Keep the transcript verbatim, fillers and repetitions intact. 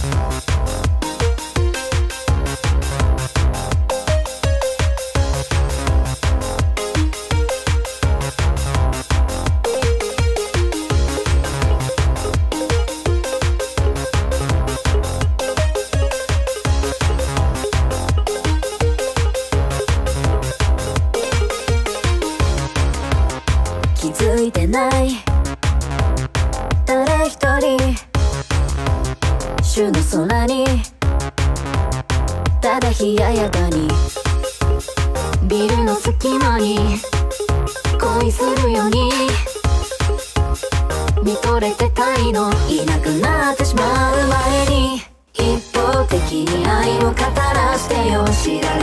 気づいてない誰一人週の空にただ冷ややかにビルの隙間に恋するように見とれてたいのいなくなってしまう前に一方的に愛を語らしてよ知られ